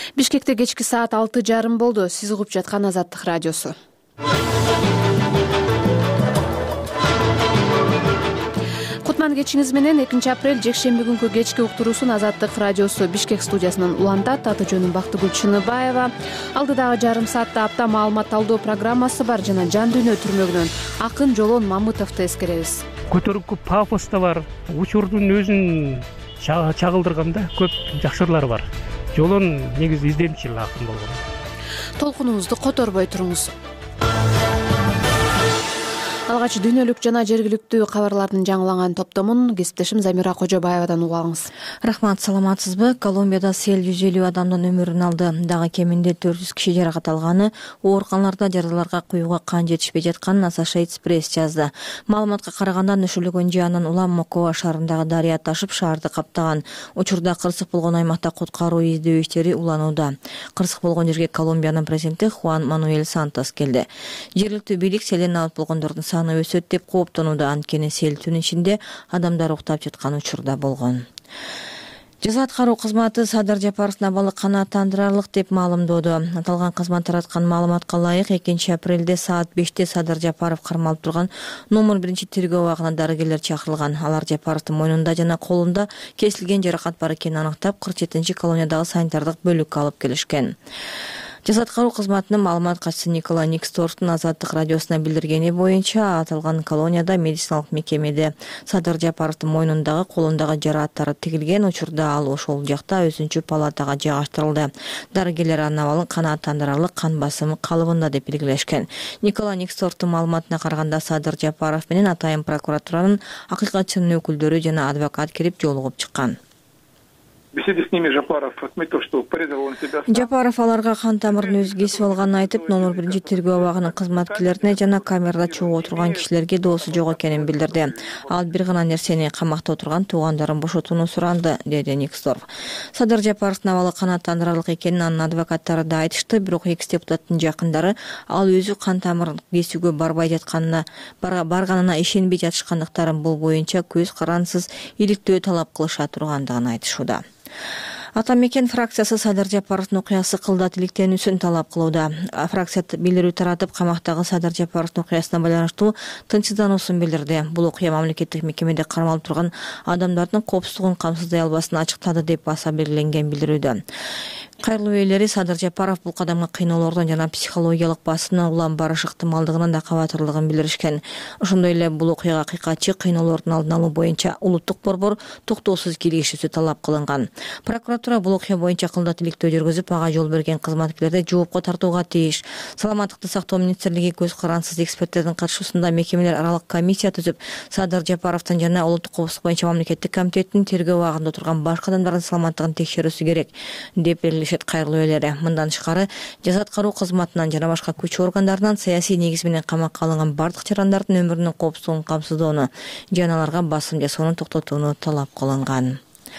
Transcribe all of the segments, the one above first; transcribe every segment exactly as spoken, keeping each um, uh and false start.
Бишкекте кечки саат алты жарым болду. Сиз угуп жаткан Азаттык радиосу. Кутман кечиңиз менен экинчи апрель жекшемби күнкү кечки уктуруусун Азаттык радиосу Бишкек студиясынан улантат. Аты жөнүм Бактыгүл Чыныбаева. Алдыдагы жарым саатта апта маалымат талдоо программасы бар жана жан дүйнө түрмөгүнөн акын Жолон Мамытовду эскеребиз. Көтөрүкү пафос да бар. Учурдун өзүн чагылдырганда көп жакшырлары бар. Жолон негизи изденчил акын болгон. Толкунуңузду которбой туруңуз. Алгач дүйнөлүк жана жергиликтүү кабарлардын жаңыланган топтомун кесиптешим Замира Кожобаевадан угуп алыңыз. Рахмат, саламатсызбы? Колумбияда сел жүз элүү адамдын өмүрүн алды. Дагы кеминде төрт жүз киши жаракат алганы, ооруканаларда жараларга куюуга кан жетишпей жатканын Associated Press жазды. Маалыматка караганда нөшөлөгөн жаанын улам Мокоа шаарындагы дарыя ташып шаарды каптаган. Учурда кырсык болгон аймакта куткаруу издөө иштери уланууда. Кырсык болгон жерге Колумбиянын президенти Хуан Мануэль Сантос келди. Жергиликтүү бийлик селен алып болгондордун саны өсөт деп кооптонууда, анткени сел түн ичинде адамдар уктап жаткан учурда болгон. Жаза аткаруу кызматы Садыр Жапаровдун абалы канааттандырарлык деп маалымдоодо. Аталган кызмат тараткан маалыматка ылайык экинчи апрелде саат беште Садыр Жапаров кармалып турган номер биринчи тергөө абагына дарыгерлер чакырылган. Алар Жапаровдун мойнунда жана колунда кесилген жаракат бар экенин аныктап, кырк жетинчи колониядагы санитардык бөлүккө алып келишкен. Жаза аткаруу кызматынын маалымат катчысы Николай Никсторфтун Азаттык радиосуна билдиргени боюнча, аталган колонияда медициналык мекемеде Садыр Жапаровдун мойнундагы, колундагы жарааттары тигилген. Учурда ал ошол жакта өзүнчө палатага жайгаштырылды. Дарыгерлер анын абалын канааттандырарлык кан басымы калыбында деп белгилешкен. Николай Никсторфтун маалыматына караганда, Садыр Жапаров менен атайын прокуратуранын акыйкатчынын өкүлдөрү жана адвокат кирип жолугуп чыккан. В беседе с ними Жапаров отметил, что порезал он себя. Жапаров аларга кан тамырын өзү кесип алганын айтып, номер биринчи тергөө абагынын кызматкерлерине жана камерада чогуу отурган кишилерге доосу жок экенин билдирди. Ал бир гана нерсени камакта отурган туугандарын бошотууну суранды, деди Никсторф. Садыр Жапаровдун абалы канааттандырарлык экенин анын адвокаттары да айтышты, бирок экс депутаттын жакындары ал өзү кан тамырын кесүүгө барбай жатканына, барганына ишенбей жатышкандыктарын, бул боюнча көз карансыз иликтөө талап кылыша тургандыгын айтышууда. Ата мекен фракциясы Садыр Жапаровдун окуясы кылдат иликтенүүсүн талап кылууда. Фракция билдирүү таратып, камактагы Садыр Жапаровдун окуясына байланыштуу тынчсыздануусун билдирди. Бул окуя мамлекеттик мекемеде кармалып турган адамдардын коопсуздугун камсыздай албасын ачыктады деп баса белгиленген билдирүүдө. Кайрылуу ээлери Садыр Жапаров бул кадамга кыйноолордон жана психологиялык басымдан улам барыш ыктымалдыгынан да кабатырлыгын билдиришкен. Ошондой эле бул окуяга акыйкатчы кыйноолордун алдын алуу боюнча улуттук борбор токтоосуз киригишүүсү талап кылынган. Прокуратура бул окуя боюнча кылдат иликтөө жүргүзүп, ага жол берген кызматкерлерди жоопко тартууга тийиш. Саламаттыкты сактоо министрлиги көз карансыз эксперттердин катышуусунда мекемелер аралык комиссия түзүп, Садыр Жапаровдун жана улуттук коопсуздук боюнча мамлекеттик комитеттин тергөө абагында турган башка адамдардын саламаттыгын текшерүүсү керек деп белгилешет кайрылуу ээлери. Мындан тышкары, жаза аткаруу кызматынан жана башка күч органдарынан саясий негиз менен камакка алынган бардык жарандардын өмүрүнүн коопсуздугун камсыздоону жана аларга басым жасоону токтотууну талап кылынган.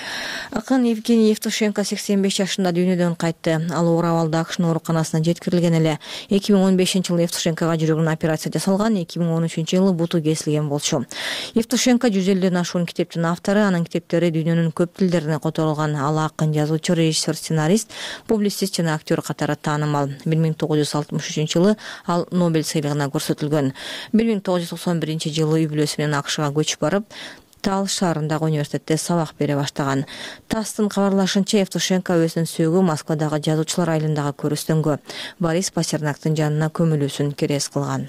Акын Евгений Евтушенко сексен беш жашында дүйнөдөн кайтты. Ал оор абалда Акшын ооруканасына жеткирилген эле. эки миң он бешинчи жылы Евтушенкога жүрөгүнө операция жасалган, эки миң он үчүнчү жылы буту кесилген болчу. Евтушенко жүз элүүдөн ашуун китептин автору, анын китептери дүйнөнүн көп тилдерине которулган. Ал акын, жазуучу, режиссер, сценарист, публицист жана актер катары таанымал. бир миң тогуз жүз алтымыш үчүнчү жылы ал Нобель сыйлыгына көрсөтүлгөн. бир миң тогуз жүз токсон биринчи жылы үй бүлөсү менен Акшга көчүп барып, Тал шаарындагы университетте сабак бере баштаган. ТАССтын кабарлашынча, Евтушенко өзүнүн сөөгү Москвадагы жазуучулар айылындагы көрүстөнгө Борис Пастернактын жанына көмүлүүсүн керес кылган.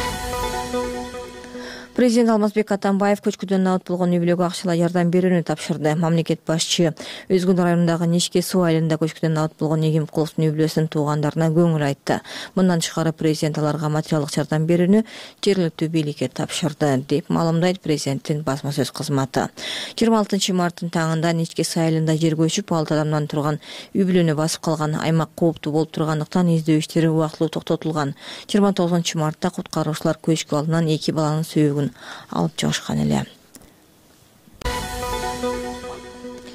Президент Алмазбек Атамбаев көчкүдөн набыт болгон үй бүлөгө акчалай жардам берүүнү тапшырды. Мамлекет башчы Өзгүл районундагы Ничке суу айылында көчкүдөн набыт болгон Эгемкуловдун үй бүлөсүнүн туугандарына көңүл айтты. Мындан тышкары, президент аларга материалдык жардам берүүнү жергиликтүү бийликке тапшырды, деп маалымдайт президенттин басма сөз кызматы. жыйырма алтынчы марттын таңында Ничке суу айылында жер көчүп, алты адамдан турган үй бүлөнү басып калган. Аймак кооптуу болуп тургандыктан издөө иштери убактылуу токтотулган. жыйырма тогузунчу мартта куткаруучулар көчкү алдынан эки баланын сөөгүн алып чыгышкан эле.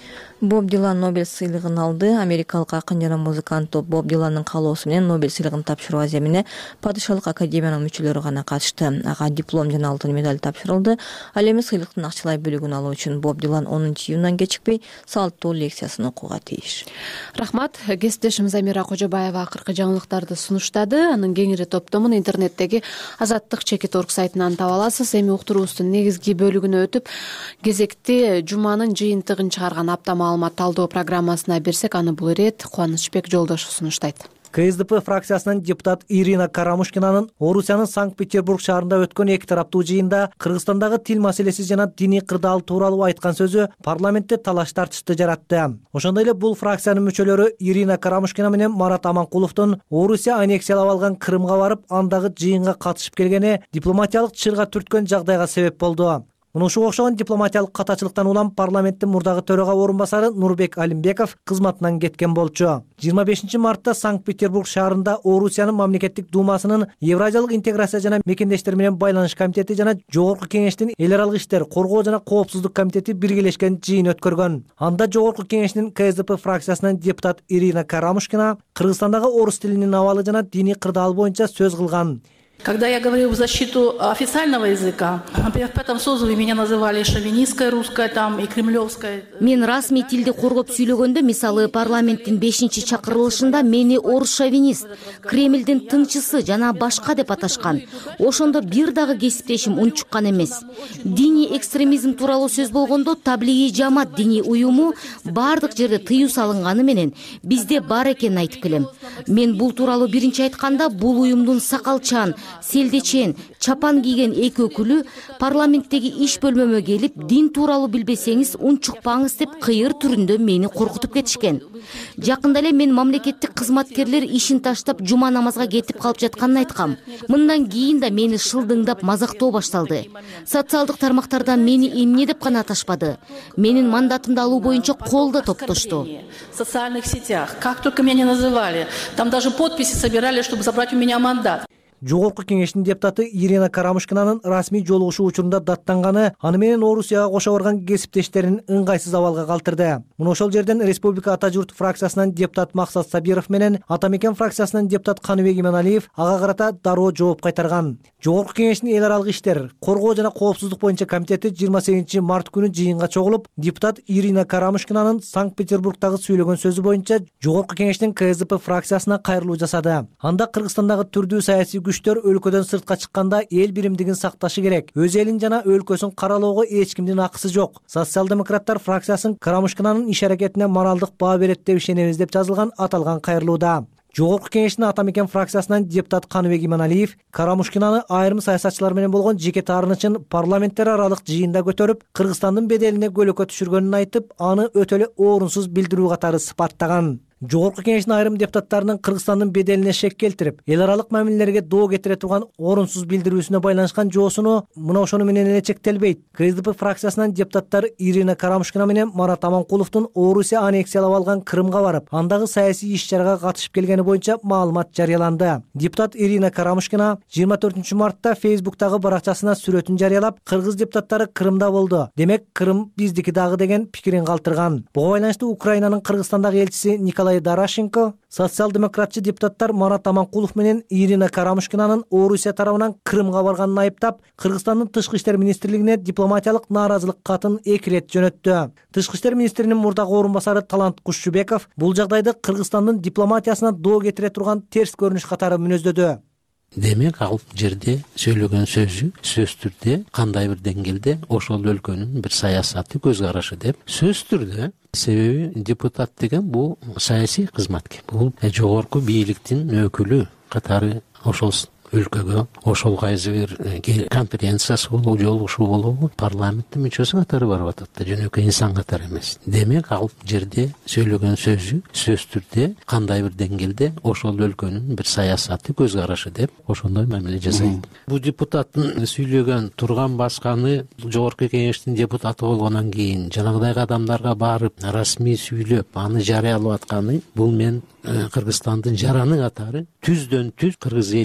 Боб Дилан Нобель сыйлыгын алды. Америкалык акын жана музыкант топ Боб Диландын каалоосу менен Нобель сыйлыгын тапшыруу аземине падышалык академиянын мүчөлөрү гана катышты. Ага диплом жана алтын медаль тапшырылды. Ал эми сыйлыктын акчалай бөлүгүн алуу үчүн Боб Дилан онунчу июндан кечикпей салттуу лекциясын окууга тийиш. Рахмат. Кесиптешим Замира Кожобаева акыркы жаңылыктарды сунуштады. Анын кеңири топтомун интернеттеги азаттык чекит орг сайтынан таба аласыз. Эми уктуруубуздун негизги бөлүгүнө өтүп, кезекти жуманын жыйынтыгын чыгарган апта маалымат талдоо программасына берсек, аны бул ирет Кубанычбек Жолдошов сунуштайт. КСДП фракциясынын депутат Ирина Карамушкинанын Орусиянын Санкт-Петербург шаарында өткөн эки тараптуу жыйында Кыргызстандагы тил маселеси жана диний кырдаал тууралуу айткан сөзү парламентте талаш тартышты жаратты. Ошондой эле бул фракциянын мүчөлөрү Ирина Карамушкина менен Марат Аманкуловдун Орусия аннексиялап алган Крымга барып, андагы жыйынга катышып келгени дипломатиялык чырга түрткөн жагдайга себеп болду. Муну ушуга окшогон дипломатиялык катачылыктан улам парламенттин мурдагы төрага орун басары Нурбек Алимбеков кызматынан кеткен болчу. жыйырма бешинчи мартта Санкт-Петербург шаарында Орусиянын мамлекеттик думасынын Евразиялык интеграция жана мекендештер менен байланыш комитети жана Жогорку кеңештин эл аралык иштер, коргоо жана коопсуздук комитети биргелешкен жыйын өткөргөн. Анда Жогорку кеңештин КСДП фракциясынын депутат Ирина Карамушкина Кыргызстандагы орус тилинин абалы жана диний кырдаал боюнча сөз кылган. Когда я говорила в защиту официального языка, например, в пятом созыве меня называли шовинистская русская там и кремлевская. Мен расмий тилди коргоп сүйлөгөндө, мисалы парламенттин бешинчи чакырылышында мени орус шовинист, Кремлдин тынчысы жана башка деп аташкан. Ошондо бир дагы кесиптешим унчуккан эмес. Диний экстремизм тууралуу сөз болгондо таблигий жамаат диний уюму бардык жерде тыюу салынганы менен бизде бар экенин айтып келем. Мен бул тууралуу биринчи айтканда бул уюмдун сакалчан, селдечен, чапан кийген эки өкүлү парламенттеги иш бөлмөмө келип, дин тууралуу билбесеңиз унчукпаңыз деп кыйыр түрүндө мени коркутуп кетишкен. Жакында эле мен мамлекеттик кызматкерлер ишин таштап жума намазга кетип калып жатканын айткам. Мындан кийин да мени шылдыңдап мазактоо башталды. Социалдык тармактарда мени эмне деп гана аташпады. Менин мандатымды алуу боюнча кол да топтошту. В социальных сетях, как только меня не называли, там даже подписи собирали, чтобы забрать у меня мандат. Жогорку кеңештин депутаты Ирина Карамушкинанын расмий жолугушуу учурунда даттанганы аны менен Орусияга кошо барган кесиптештерин ыңгайсыз абалга калтырды. Муну ошол жерден Республика Ата журт фракциясынан депутат Максат Сабиров менен Ата мекен фракциясынан депутат Каныбек Иманалиев ага карата дароо жооп кайтарган. Жогорку кеңештин эл аралык иштер, коргоо жана коопсуздук боюнча комитети жыйырма сегизинчи март күнү жыйынга чогулуп, депутат Ирина Карамушкинанын Санкт-Петербургдагы сүйлөгөн сөзү боюнча Жогорку кеңештин КСДП фракциясына кайрылуу жасады. Анда Кыргызстандагы түрдүү саясий күчтөр өлкөдөн сыртка чыкканда эл биримдигин сакташы керек. Өз элин жана өлкөсүн каралоого эч кимдин акысы жок. Социал-демократтар фракциясын Карамушкинанын иш аракетине моралдык баа берет деп ишенебиз деп жазылган аталган кайрылууда. Жогорку кеңештин Ата мекен фракциясынан депутат Каныбек Иманалиев Карамушкинаны айрым саясатчылар менен болгон жеке таарынычын парламенттер аралык жыйында көтөрүп, Кыргызстандын беделине көлөкө түшүргөнүн айтып, аны өтө эле орунсуз билдирүү катары сыпаттаган. Жогорку кеңештин айрым депутаттарынын Кыргызстандын беделине шек келтирип, эл аралык мамилелерге доо кетире турган орунсуз билдирүүсүнө байланышкан жоосуну мына ошону менен эле чектелбейт. КСДП фракциясынан депутаттар Ирина Карамушкина менен Марат Аманкуловдун Орусия аннексиялап алган Крымга барып, андагы саясий иш-чарага катышып келгени боюнча маалымат жарыяланды. Депутат Ирина Карамушкина жыйырма төртүнчү мартта Фейсбуктагы баракчасына сүрөтүн жарыялап, кыргыз депутаттары Крымда болду. Демек, Крым биздики дагы деген пикирин калтырган. Буга байланыштуу Украинанын Кыргызстандагы элчиси Николай Дарашенко, социал-демократчы депутаттар Марат Аманкулов менен Ирина Карамушкинанын Орусия тарабынан Крымга барганын айыптап, Кыргызстандын тышкы иштер министрлигине дипломатиялык нааразылык катын эки ирет жөнөттү. Тышкы иштер министринин мурдагы орун басары Талант Кушчубеков бул жагдайды Кыргызстандын дипломатиясына доо кетире турган терс көрүнүш катары мүнөздөдү. Демек, ал жерде сөйлөгөн сөзү сөз түрдө кандай бир деңгээлде ошол өлкөнүн бир саясаты, көз карашы деп сөз түрдө. Себеби депутат деген бул саясий кызматкер. Бул жогорку бийликтин өкүлү катары ошол өлкөгө ошол кайсы бир конференциясы болобу, жолугушуу болобу, парламенттин мүчөсү катары барып атат да, жөнөкөй инсан катары эмес. Демек, ал жерде сөйлөгөн сөзү сөз түрдө кандай бир деңгээлде ошол өлкөнүн бир саясаты, көз карашы деп ошондой мамиле жасайт. Бул депутаттын сүйлөгөн турган басканы жогорку кеңештин депутаты болгондон кийин жанагыдай адамдарга барып расмий сүйлөп, аны жарыялап атканы бул мен Кыргызстандын жараны катары түздөн түз кыргыз элибизге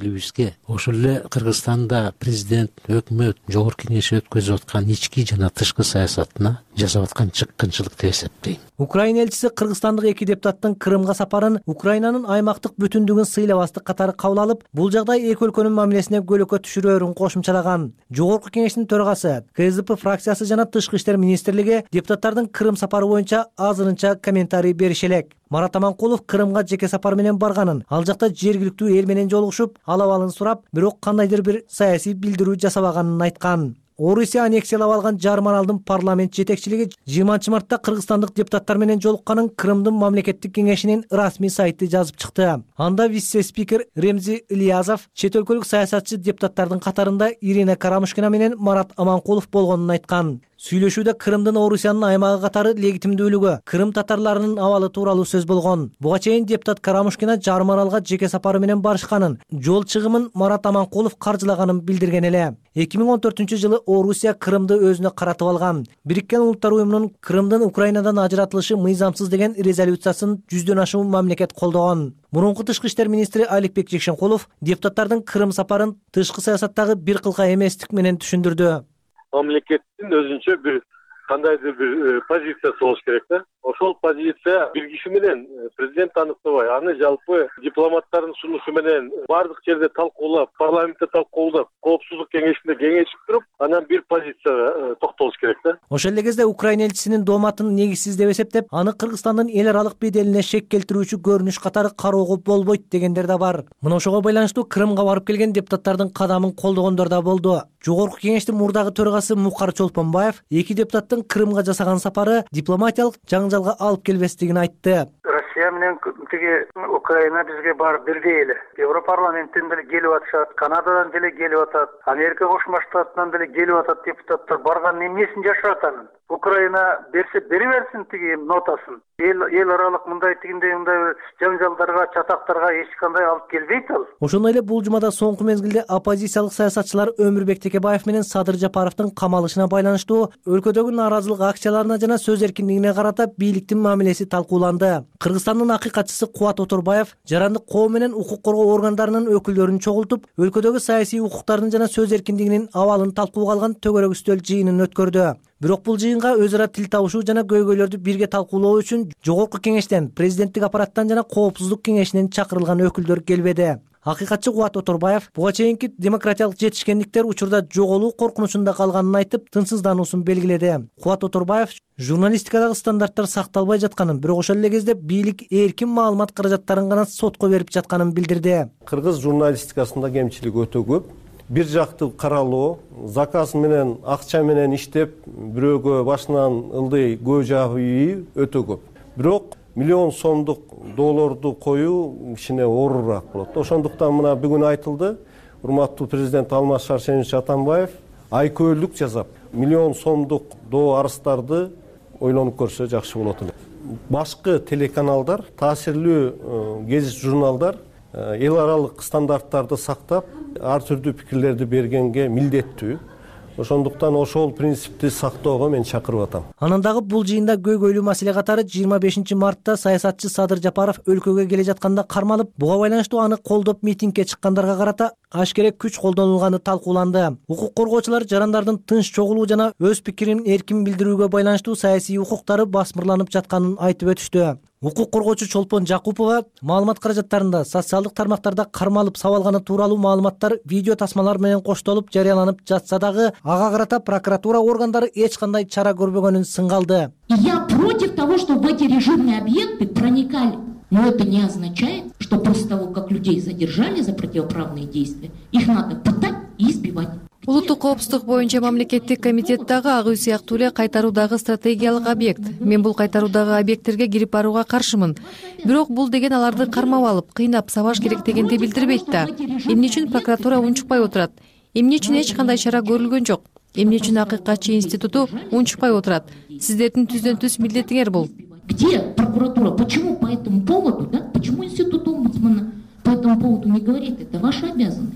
эле ошол эле Кыргызстанда президент, өкмөт, жогорку кеңеш өткөзүп аткан ички жана тышкы саясатына жасап аткан чыккынчылык деп эсептейм. Украина элчиси кыргызстандык эки депутаттын Крымга сапарын Украинанын аймактык бүтүндүгүн сыйлабастык катары кабыл алып, бул жагдай эки өлкөнүн мамилесине көлөкө түшүрөөрүн кошумчалаган. Жогорку кеңештин төрагасы, КСДП фракциясы жана Тышкы иштер министрлиги депутаттардын Крым сапары боюнча азырынча комментарий берише элек. Марат Аманкулов Крымга жеке сапар менен барганын, ал жакта жергиликтүү эл менен жолугушуп, ал абалын сурап, бирок кандайдыр бир саясий билдирүү жасабаганын айткан. Орусия аннексиялап алган жарым аралдын парламент жетекчилиги жыйырманчы мартта кыргызстандык депутаттар менен жолукканын Крымдын мамлекеттик кеңешинин расмий сайты жазып чыкты. Анда вице-спикер Ремзи Ильязов, чет өлкөлүк саясатчы депутаттардын катарында Ирина Карамушкина менен Марат Аманкулов болгонун айткан. Сүйлөшүүдө Крымдын Орусиянын аймагы катары легитимдүүлүгү, Крым татарларынын абалы тууралуу сөз болгон. Буга чейин депутат Карамушкина жарым аралга жеке сапары менен барышканын, жол чыгымын Марат Аманкулов каржылаганын билдирген эле. эки миң он төртүнчү жылы Орусия Крымды өзүнө каратып алган. Бириккен Улуттар уюмунун Крымдын Украинадан ажыратылышы мыйзамсыз деген резолюциясын жүздөн ашуун мамлекет колдогон. Мурунку тышкы иштер министри Аликбек Жекшенкулов депутаттардын Крым сапарын тышкы саясаттагы бир кылка эместик менен түшүндүрдү. Мамлекеттин өзүнчө бир кандайдыр бир позициясы болуш керек да. Ошол позиция бир киши менен президент аныктабай, аны жалпы дипломаттардын сунушу менен бардык жерде талкуулап, парламентте талкуулап, коопсуздук кеңешинде кеңешип туруп, анан бир позицияга токтолуш керек да. Ошол эле кезде Украина элчисинин дооматын негизсиз деп эсептеп, аны Кыргызстандын эл аралык беделине шек келтирүүчү көрүнүш катары кароого болбойт дегендер да бар. Мына ошого байланыштуу Крымга барып келген депутаттардын кадамын колдогондор да болду. Жогорку кеңештин мурдагы төрагасы Мукар Чолпонбаев эки депутаттын Крымга жасаган сапары дипломатиялык жаңжалга алып келбестигин айтты. Россия менен тиги Украина бизге баары бирдей эле. Европарламенттен деле келип атышат, Канададан деле келип атат, Америка Кошмо Штаттарынан деле келип атат депутаттар. Барган эмнесин жашап атат? Украина берсе бери берсин тиги нотасын. Эл эл аралык мындай тигиндей мындай жаңжалдарга, чатактарга эч кандай алып келбейт ал. Ошондой эле бул жумада соңку мезгилде оппозициялык саясатчылар Өмүрбек Текебаев менен Садыр Жапаровдун камалышына байланыштуу өлкөдөгү нааразылык акцияларына жана сөз эркиндигине карата бийликтин мамилеси талкууланды. Кыргызстандын акыйкатчысы Кубат Оторбаев жарандык коом менен укук коргоо органдарынын өкүлдөрүн чогултуп, өлкөдөгү саясий укуктардын жана сөз эркиндигинин абалын талкууга алган төгөрөк үстөл жыйынын өткөрдү. Бирок бул жыйынга өз ара тил табышуу жана көйгөйлөрдү бирге талкуулоо үчүн жогорку кеңештен, президенттик аппараттан жана коопсуздук кеңешинен чакырылган өкүлдөр келбеди. Акыйкатчы Кубат Оторбаев буга чейинки демократиялык жетишкендиктер учурда жоголуу коркунучунда калганын айтып, тынчсыздануусун белгиледи. Кубат Оторбаев журналистикадагы стандарттар сакталбай жатканын, бирок ошол эле кезде бийлик эркин маалымат каражаттарын гана сотко берип жатканын билдирди. Кыргыз журналистикасында кемчилик өтө көп. Бир жактуу каралоо, заказ менен, акча менен иштеп, бирөөгө башынан ылдый көй жабуу өтө көп. Бирок миллион сомдук долларду коюу кичине оорураак болот. Ошондуктан мына бүгүн айтылды, урматтуу президент Алмаз Шаршенович Атамбаев айкөөлүк жасап, миллион сомдук доо арыздарды ойлонуп көрсө жакшы болот эле. Башкы телеканалдар, таасирлүү гезит журналдар эл аралык стандарттарды сактап, ар түрдүү пикирлерди бергенге милдеттүү. Ошондуктан ошол принципти сактоого мен чакырып атам. Анан дагы бул жыйында көйгөйлүү маселе катары жыйырма бешинчи мартта саясатчы Садыр Жапаров өлкөгө келе жатканда кармалып, буга байланыштуу аны колдоп митингге чыккандарга карата ашкере күч колдонулганы талкууланды. Укук коргоочулар жарандардын тынч чогулуу жана өз пикирин эркин билдирүүгө байланыштуу саясий укуктары басмырланып жатканын айтып өтүштү. Укук коргоочу Чолпон Жакупова маалымат каражаттарында социалдык тармактарда кармалып сабалганы тууралуу маалыматтар видео тасмалар менен коштолуп жарыяланып жатса дагы ага карата прокуратура органдары эч кандай чара көрбөгөнүн сынгалды. Я против того, что в эти режимные объекты проникали. Но это не означает, что после того, как людей задержали за противоправные действия, их надо пытать и избивать. Улуттук коопсуздук боюнча мамлекеттик комитет дагы ак үй сыяктуу эле кайтаруудагы стратегиялык объект. Мен бул кайтаруудагы объекттерге кирип барууга каршымын. Бирок бул деген аларды кармап алып, кыйнап сабаш керек дегенди билдирбейт да. Эмне үчүн прокуратура унчукпай отурат? Эмне үчүн эч кандай чара көрүлгөн жок? Эмне үчүн акыйкатчы институту унчукпай отурат? Сиздердин түздөн түз милдетиңер бул. Где прокуратура? Почему по этому поводу, да? Почему институт омбудсмана по этому поводу не говорит? Это ваша обязанность.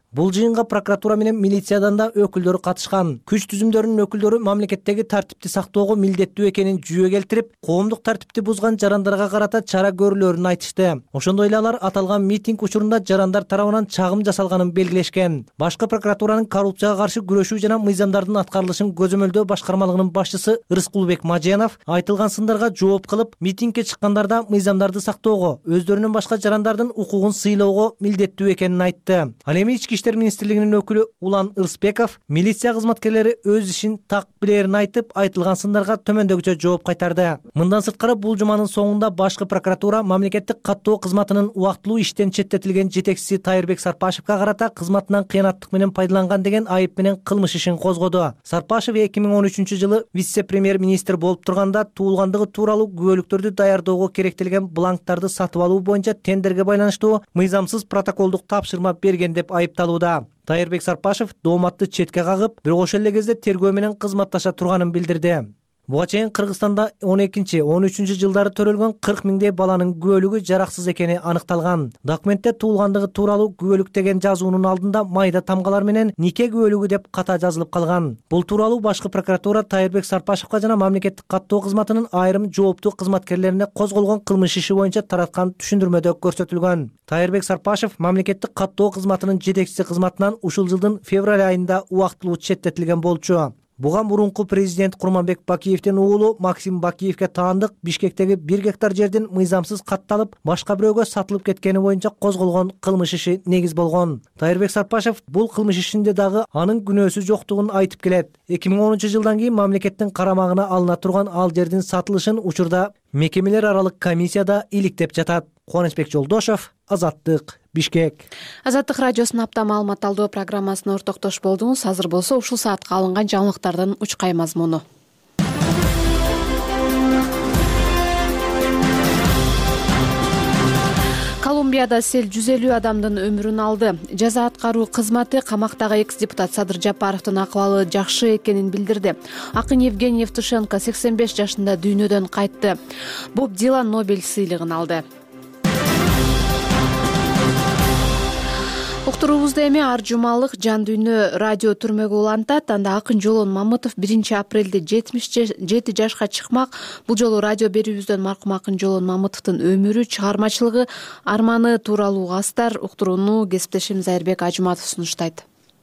Бул жыйынга прокуратура менен милициядан да өкүлдөрү катышкан. Күч түзүмдөрүнүн өкүлдөрү мамлекеттеги тартипти сактоого милдеттүү экенин жүйө келтирип, коомдук тартипти бузган жарандарга карата чара көрүлөрүн айтышты. Ошондой эле алар аталган митинг учурунда жарандар тарабынан чагым жасалганын белгилешкен. Башкы прокуратуранын коррупцияга каршы күрөшүү жана мыйзамдардын аткарылышын көзөмөлдөө башкармалыгынын башчысы Рыскулбек Маженов айтылган сындарга жооп кылып, митингге чыккандарда мыйзамдарды сактоого, өздөрүнөн башка жарандардын укугун сыйлоого милдеттүү экенин айтты. Ал эми Ички иштер министрлигинин өкүлү Улан Ырысбеков милиция кызматкерлери өз ишин так билерин айтып, айтылган сындарга төмөндөгүчө жооп кайтарды. Мындан сырткары бул жуманын соңунда башкы прокуратура мамлекеттик каттоо кызматынын убактылуу иштен четтетилген жетекчиси Тайырбек Сарпашевга карата кызматынан кыянаттык менен пайдаланган деген айып менен кылмыш ишин козгоду. Сарпашев эки миң он үчүнчү жылы вице-премьер-министр болуп турганда туулгандыгы тууралуу күбөлүктөрдү даярдоого керектелген бланктарды сатып алуу боюнча тендерге байланыштуу мыйзамсыз протоколдук тапшырма берген деп айыпталууда. Тайырбек Сарпашев дооматты четке кагып, бирок ошол эле кезде тергөө менен кызматташа турганын билдирди. Буга чейин Кыргызстанда он экинчи он үчүнчү жылдары төрөлгөн кырк миңдей баланын күбөлүгү жараксыз экени аныкталган. Документте туулгандыгы тууралуу күбөлүк деген жазуунун алдында майда тамгалар менен нике күбөлүгү деп ката жазылып калган. Бул тууралуу башкы прокуратура Тайырбек Сарпашевга жана мамлекеттик каттоо кызматынын айрым жооптуу кызматкерлерине козголгон кылмыш иши боюнча тараткан түшүндүрмөдө көрсөтүлгөн. Тайырбек Сарпашев мамлекеттик каттоо кызматынын жетекчиси кызматынан ушул жылдын февраль айында убактылуу четтетилген болчу. Буга мурунку президент Курманбек Бакиевдин уулу Максим Бакиевге таандык Бишкектеги бир гектар жердин мыйзамсыз катталып, башка бирөөгө сатылып кеткени боюнча козголгон кылмыш иши негиз болгон. Тайырбек Сарпашев бул кылмыш ишинде дагы анын күнөөсү жоктугун айтып келет. эки миң онунчу жылдан кийин мамлекеттин карамагына алына турган ал жердин сатылышын учурда мекемелер аралык комиссияда иликтеп жатат. Кубанычбек Жолдошов, Азаттык, Бишкек. Азаттык радиосунун апта маалымат талдоо программасына ортоктош болдуңуз. Азыр болсо ушул саатка алынган жаңылыктардын учкай мазмуну. Колумбияда сел жүз элүү адамдын өмүрүн алды. Жаза аткаруу кызматы камактагы экс-депутат Садыр Жапаровдун акыбалы жакшы экенин билдирди. Акын Евгений Евтушенко сексен беш жашында дүйнөдөн кайтты. Боб Дилан Нобель сыйлыгын алды. Уктуруубузда эми ар жумалык жан дүйнө радио түрмөгү улантат. Анда Акын Жолон Мамытов биринчи апрелде жетимиш жети жашка чыкмак. Бул жолу радио берүүбүздөн маркум Акын Жолон Мамытовдун өмүрү, чыгармачылыгы, арманы тууралуу астар уктурууну кесиптешим Зайырбек Ажматов сунуштайт.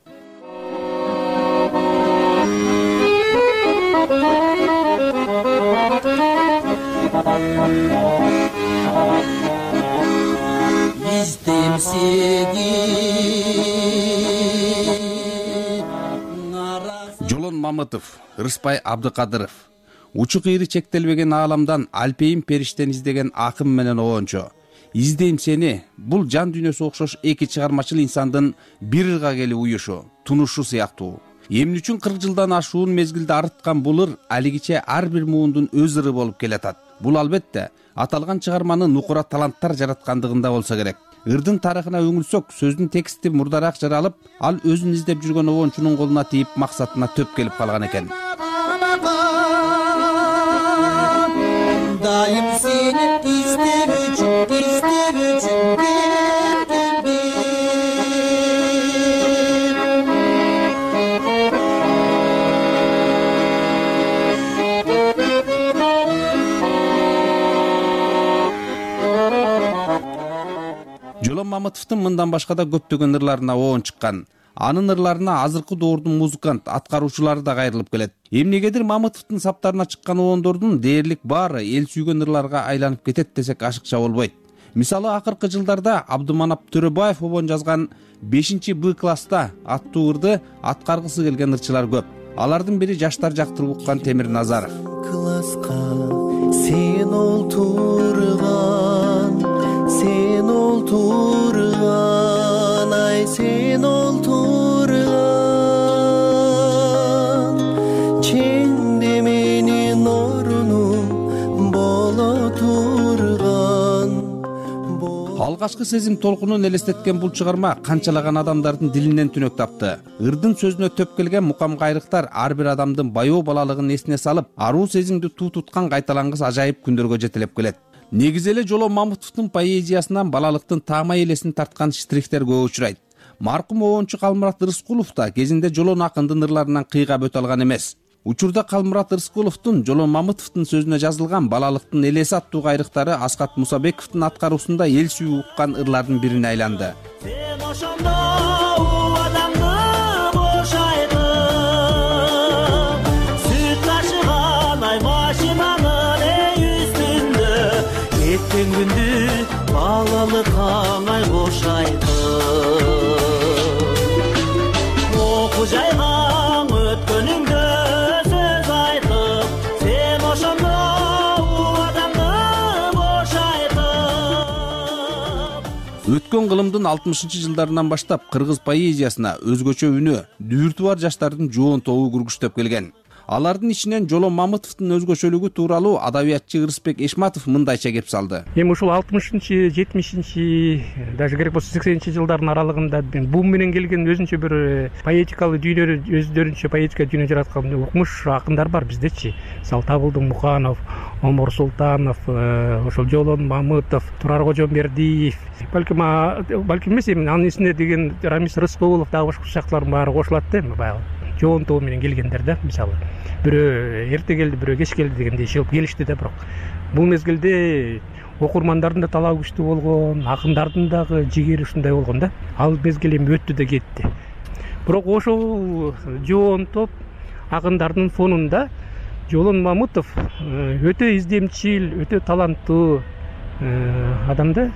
Жолон Мамытов, Рыспай Абдыкадыров. Учу кыйры чектелбеген ааламдан алпейим периштени издеген акын менен оончо. Издейм сени бул жан дүйнөсү окшош эки чыгармачыл инсандын бир ырга келип уюшу, тунушу сыяктуу. Эмне үчүн кырк жылдан ашуун мезгилде арыткан бул ыр алигиче ар бир муундун өз ыры болуп келатат. Бул албетте аталган чыгарманы нукура таланттар жараткандыгында болсо керек. Ырдын тарыхына үңүлсөк, сөздүн тексти мурдараак жаралып, ал өзүн издеп жүргөн обончунун колуна тийип максатына төп келип калган экен. Дайым сени издеп үчүн, издеп үчүн Жолон Мамытовдун мындан башка да көптөгөн ырларына оон чыккан. Анын ырларына азыркы доордун музыкант, аткаруучулары да кайрылып келет. Эмнегедир Мамытовдун саптарына чыккан оондордун дээрлик баары эл сүйгөн ырларга айланып кетет десек ашыкча болбойт. Мисалы, акыркы жылдарда Абдыманап Төрөбаев обон жазган бешинчи Б класста аттуу ырды аткаргысы келген ырчылар көп. Алардын бири жаштар жактырып уккан Темир Назаров. Класска сен олтурган, сен олтурган, ай сен олтурган, чеңде менин орунум боло турган. Алгачкы сезим толкунун элестеткен бул чыгарма канчалаган адамдардын дилинен түнөк тапты. Ырдын сөзүнө төп келген мукам кайрыктар ар бир адамдын баяу балалыгын эсине салып, аруу сезимди туу туткан кайталангыс ажайып күндөргө жетелеп келет. Негизи эле Жолон Мамытовдун поэзиясынан балалыктын таамай элесин тарткан штрихтер көп учурайт. Маркум обончу Калмурат Рыскулов да кезинде Жолон акындын ырларынан кыйгап өтө алган эмес. Учурда Калмурат Рыскуловдун Жолон Мамытовдун сөзүнө жазылган балалыктын элеси аттуу кайрыктары Аскат Мусабековдун аткаруусунда эл сүйүү уккан ырлардын бирине айланды. Сен ошондо убадаңды бошайтып, сүт ташыган ай машинанын үстүндө, кеткен күндү балалык аңай бошайтып, оку жайган өткөнүңдө сөз айтып, сен ошондо убадаңды бошайтып. Өткөн кылымдын алтымышынчы жылдарынан баштап кыргыз поэзиясына өзгөчө үнү, дүүртү бар жаштардын жоон тобу күргүчтөп келген. Алардын ичинен Жолон Мамытовдун өзгөчөлүгү тууралуу адабиятчы Ырысбек Эшматов мындайча кеп салды. Эми ушул алтымышынчы, жетимишинчи, даже керек болсо сексенинчи жылдардын аралыгында бум менен келген өзүнчө бир поэтикалык дүйнөнү, өздөрүнчө поэтика дүйнө жараткан укмуш акындар бар биздечи. Мисалы Табылдың Муканов, Омор Султанов, ошол Жолон Мамытов, Турар Кожомбердиев, балким балким эмес, эми анын ичинде деген Рамис Рыскулов дагы башка сыяктуулардын баары кошулат да, эми баягы жоон тобу менен келгендер да, мисалы бирөө эрте келди, бирөө кеч келди дегендей чыгып келишти да. Бирок бул мезгилде окурмандардын да талабы күчтүү болгон, акындардын дагы жигери ушундай болгон да. Ал мезгил эми өттү да кетти. Бирок ошол жоон топ акындардын фонунда Жолон Мамытов өтө издемчил, өтө таланттуу адам да.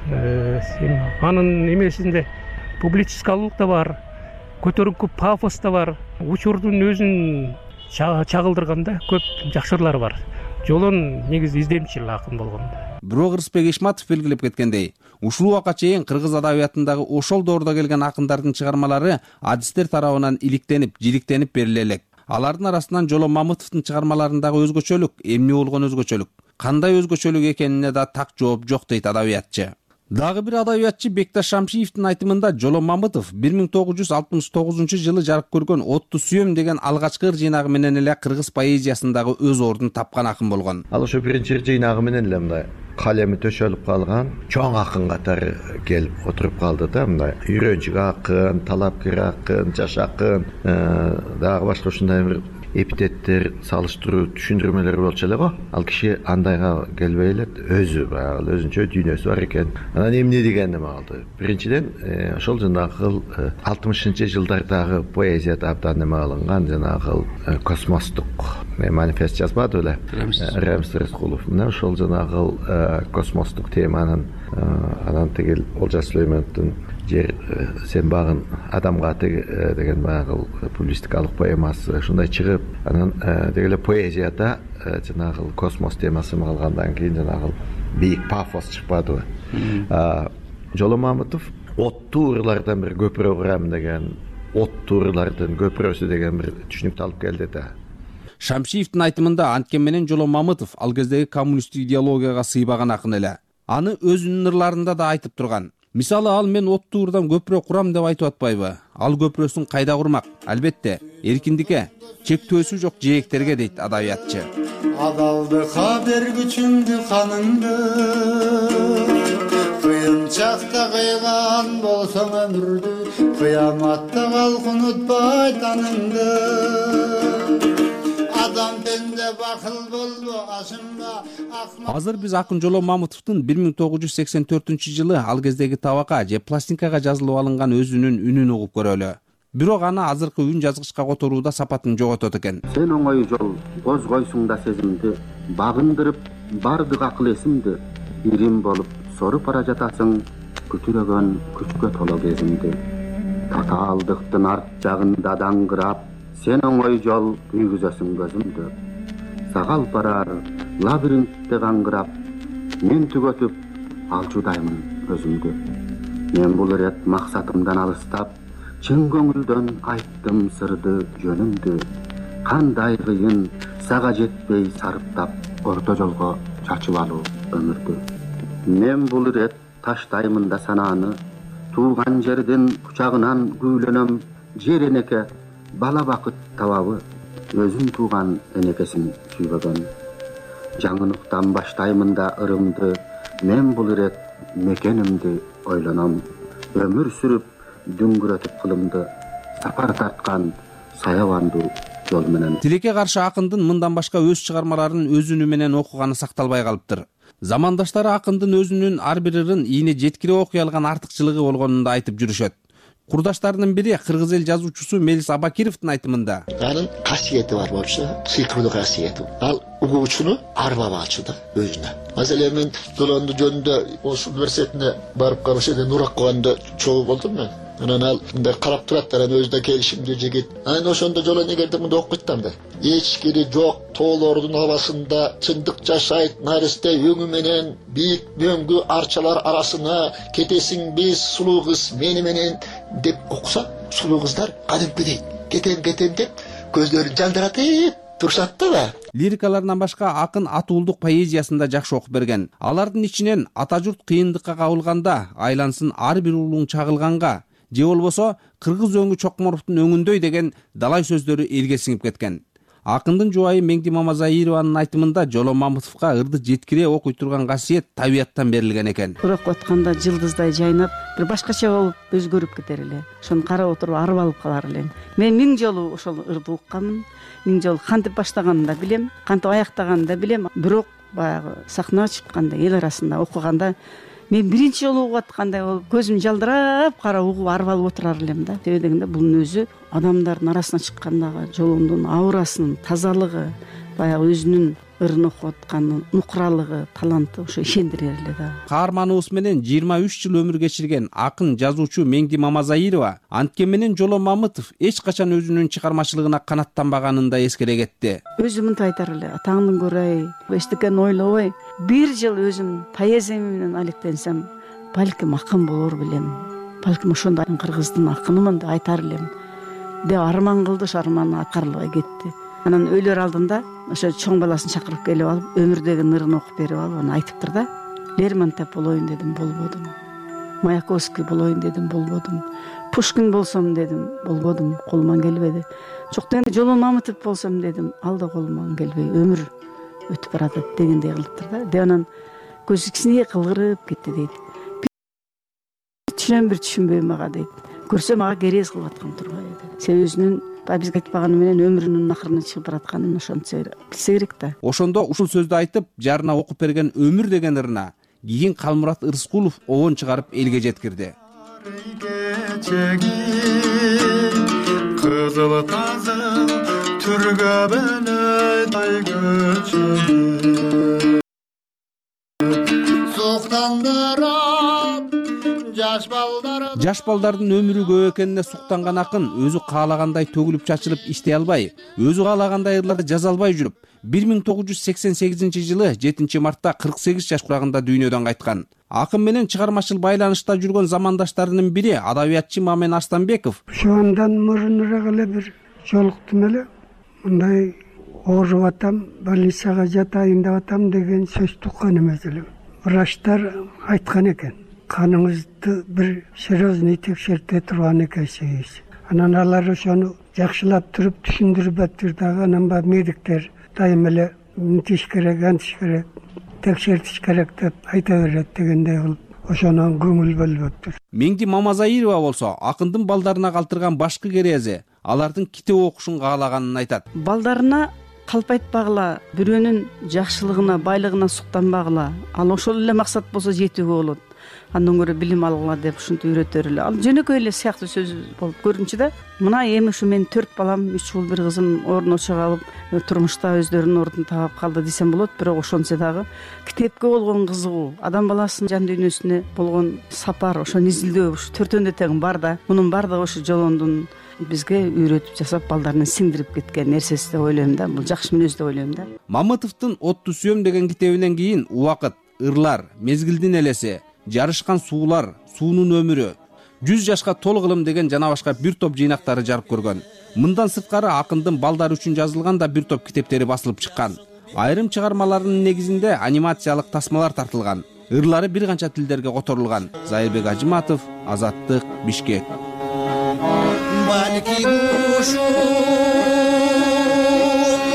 Анын эмесинде публицистикалык да бар, көтөрүнкү пафос да бар, учурдун өзүн чагылдырган да көп жакшы ырлары бар. Жолон негизи издемчил акын болгон. Бирок Ырысбек Эшматов белгилеп кеткендей, ушул убакка чейин кыргыз адабиятындагы ошол доордо келген акындардын чыгармалары адистер тарабынан иликтенип, жириктенип бериле элек. Алардын арасынан Жолон Мамытовдун чыгармаларындагы өзгөчөлүк эмне болгон өзгөчөлүк, кандай өзгөчөлүк экенине да так жооп жок дейт адабиятчы. Дагы бир адабиятчы Бекташ Шамшиевдин айтымында Жолон Мамытов бир миң тогуз жүз алтымыш тогузунчу жылы жарык көргөн Отту сүйөм деген алгачкы ыр жыйнагы менен эле кыргыз поэзиясындагы өз ордун тапкан акын болгон. Ал ошо биринчи ыр жыйнагы менен эле мындай калеми төшөлүп калган чоң акын катары келип отуруп калды да. Мындай үйрөнчүк акын, талапкер акын, жаш акын, дагы башка ушундай бир эпитеттер, салыштыруу, түшүндүрмөлөр болчу эле го. Ал киши андайга келбей эле өзү баягы өзүнчө дүйнөсү бар экен. Анан эмне дегенди калды. Биринчиден ошол жанагы алтымышынчы жылдардагы поэзияда абдан неме кылынган жанагы космостук манифест жазбады беле Рамис Рыскулов. Мына ошол жанагы космостук теманын анан тигил Олжас Сүлейменовдун жер сен багын адамга деген баягы публицистикалык поэмасы ушундай чыгып, анан дегеле поэзияда жанагы космос темасын алгандан кийин жанагы бийик пафос чыкпадыбы. Жолон Мамытов оттуу ырлардан бир көпүрө курам деген, оттуу ырлардын көпүрөсү деген бир түшүнүктү алып келди да. Шамшиевдин айтымында анткен менен Жолон Мамытов ал кездеги коммунисттик идеологияга сыйбаган акын эле. Аны өзүнүн ырларында да айтып турган. Мисалы, ал мен оттуу ырдан көпүрө курам деп айтып атпайбы? Ал көпүрөсүн кайда курмак? Албетте, эркиндикке, чектөөсү жок жээктерге дейт адабиятчы. Адалдыкка бергүчүңдү каныңды, кыйынчакта кыйган болсоң өмүрдү, кыяматта калк унутпай таныңды. Азыр биз акын Жолон Мамытовдун бир миң тогуз жүз сексен төртүнчү жылы ал кездеги табакка же пластинкага жазылып алынган өзүнүн үнүн угуп көрөлү. Бирок аны азыркы үн жазгычка которууда сапатын жоготот экен. Сен оңой жол козгойсуң да сезимди, багындырып бардык акыл эсимди, ирим болуп соруп бара жатасың, күтүрөгөн күчкө толо кезимди. Татаалдыктын арт жагында даңгырап, сен оңой жол күйгүзөсүң көзүмдү. Сагал барар лабиринтте каңгырап, мен түгөтүп алчудаймын өзүмдү. Мен бул ирет максатымдан алыстап, чын көңүлдөн айттым сырды жөнүмдү. Кандай кыйын сага жетпей сарыптап, орто жолго чачып алуу өмүрдү. Мен бул ирет таштаймын да санааны, тууган жердин кучагынан күүлөнөм, жер энеке бала бакыт табабы, өзүн тууган энекесин сүйбөгөн. Жаңынуктан баштаймын да ырымды, мен бул ирет мекенимди ойлоном. Өмүр сүрүп дүңгүрөтүп кылымды сапар тарткан саябандуу жол менен. Тилекке каршы акындын мындан башка өз чыгармаларын өз үнү менен окуганы сакталбай калыптыр. Замандаштары акындын өзүнүн ар бир ырын ийине жеткире окуй алган артыкчылыгы болгонун да айтып жүрүшөт. Курдаштарынын бири кыргыз эл жазуучусу Мелис Абакировдун айтымында анын касиети бар болчу, сыйкымдуу касиети. Ал угуучуну арбабачы да өзүнө. Маселен мен Жолонду жөнүндө ошол университетине барып калып ошеден урак кылганда чогуу болдум мен. Анан ал мындай карап турат, анан өзү да келишимдүү жигит. Анан ошондо Жолон эгерде мындай окуйт да мындай. Эчкири жок тоолордун абасында чындык жашайт наристе өңү менен бийик мөңгү арчалар арасына кетесиң биз сулуу кыз мени менен деп окуса, сулуу кыздар кадимкидей кетем кетем деп көздөрүн жалдыратып турушат да. Лирикаларынан башка акын атуулдук поэзиясында жакшы окуп берген. Алардын ичинен ата журт кыйындыкка кабылганда айлансын ар бир улуң чагылганга же болбосо кыргыз өңү Чокморовдун өңүндөй деген далай сөздөрү элге сиңип кеткен. Акындын жубайы Меңди Мамазаированын айтымында Жолон Мамытовго ырды жеткире окуй турган касиет табияттан берилген экен. Урак атканда жылдыздай жайнап, бир башкача болуп өзгөрүп кетер эле. Ошону карап отуруп арып алып калар элем. Мен миң жолу ошол ырды укканмын. Миң жолу кантип баштаганын да билем, кантип аяктаганын да билем. Бирок баягы сахнага чыкканда, эл арасында окуганда мен биринчи жолу угуп аткандай болуп, көзүм жалдырап карап угуп арып алып отурар элем да. Себеби дегенде бунун өзү адамдардын арасына чыккандагы Жолондун аурасынын тазалыгы, баягы өзүнүн ырын окуп атканын нукуралыгы, таланты ошо ишендирер эле да. Каарманыбыз менен жыйырма үч жыл өмүр кечирген акын жазуучу Меңди Мамазаирова анткен менен Жолон Мамытов эч качан өзүнүн чыгармачылыгына канаттанбаганын да эскере кетти. Өзүм мынтип айтар эле, атаңды көрөй, эчтекени ойлобой, бир жыл өзүм поэзия менен алектенсем, балким акын болор белем. Балким ошондой кыргыздын акынымын деп айтар элем. Деп арман кылды, арманы аткарылбай кетти. Анан өлөр алдында ошо чоң баласын чакырып келип алып, өмүрдөгү ырын окуп берип алып, аны айтыптыр да. Лермонтов болоюн дедим, болбодум. Маяковский болоюн дедим, болбодум. Пушкин болсом дедим, болбодум, колуман келбеди. Жок, эми Жолон Мамытов болсом дедим, ал да колуман келбей, өмүр өтүп баратат дегендей кылыптыр да. Деп анан көзү кичине кылгырып кетти дейт. Түшүнөм, бир түшүнбөйм ага дейт. Көрсөм ага керез кылып аткан турбайбы дейт. Себеби өзүнүн биз айтпаганы менен өмүрүнүн акырына чыгып баратканын ошончо билсе керек да. Ошондо ушул сөздү айтып, жарына окуп берген өмүр деген ырына кийин Калмурат Ырыскулов обон чыгарып элге жеткирди. Кызыл тазы түргө белет ай көчөгү суктандырат жаш балдар. Жаш балдардын өмүрү көп экенине суктанган акын өзү каалагандай төгүлүп чачылып иштей албай, өзү каалагандай ырларды жаза албай жүрүп, бир миң тогуз жүз сексен сегизинчи жылы жетинчи мартта кырк сегиз жаш курагында дүйнөдөн кайткан. Акын менен чыгармачыл байланышта жүргөн замандаштарынын бири адабиятчы Мамен Арстанбеков. Ошондон мурунураак эле бир жолуктум эле. Мындай ооруп атам, больницага жатайын деп атам деген сөздү уккан эмес элем. Врачтар айткан экен, каныңызды бир серьезный текшерте турган экенсиз. Анан алар ошону жакшылап туруп түшүндүрүп атыр дагы, анан баягы медиктер дайым эле мынтиш керек, антиш керек, текшертиш керек деп айта берет дегендей кылып, ошонун көңүл бөлүп атыр. Меңди Мамазаирова болсо акындын балдарына калтырган башкы керези алардын китеп окушун каалаганын айтат. Балдарына калпайтпагыла, бирөөнүн жакшылыгына, байлыгына суктанбагыла. Ал ошол эле максат болсо жетүүгө болот. Андан көрө билим алгыла деп ушинтип үйрөтөр эле. Ал жөнөкөй эле сыяктуу сөз болуп көрүнчү да. Мына эми ушу мен төрт балам, үч уул, бир кызым ордуна чыга алып, турмушта өздөрүнүн ордун таап калды десем болот, бирок ошончо дагы китепке болгон кызыгуу, адам баласынын жан дүйнөсүнө болгон сапар, ошону изилдөө ушу төртөөндө тең бар да. Мунун баардыгы ошо Жолондун бизге үйрөтүп жасап, балдарына сиңдирип кеткен нерсеси деп ойлойм да. Бул жакшы мүнөз деп ойлойм да. Мамытовдун Отту сүйөм деген китебинен кийин Убакыт, Ырлар, Мезгилдин элеси, Жарышкан суулар, суунун өмүрү, жүз жашка толук ылым деген жана башка бир топ жыйнактары жарык көргөн. Мындан сырткары акындын балдары үчүн жазылган да бир топ китептери басылып чыккан. Айрым чыгармаларынын негизинде анимациялык тасмалар тартылган. Ырлары бир канча тилдерге которулган. Зайырбек Ажыматов, Азаттык, Бишкек. Балки ушу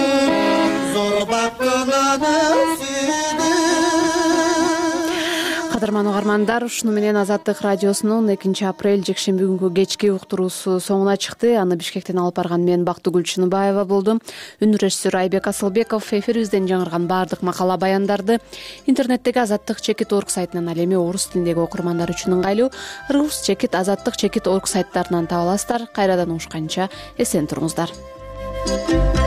зор баккананы кадырман угармандар, ушуну менен Азаттык радиосунун экинчи апрель жекшемби күнкү кечки уктуруусу соңуна чыкты. Аны Бишкектен алып барган мен Бактыгүл Чыныбаева болдум. Үн режиссеру Айбек Асылбеков эфирибизден жаңырган баардык макала баяндарды интернеттеги азаттык чекит орг сайтынан, ал эми орус тилиндеги окурмандар үчүн ыңгайлуу рус чекит, азаттык чекит орг сайттарынан таба аласыздар. Кайрадан угушканча эсен туруңуздар.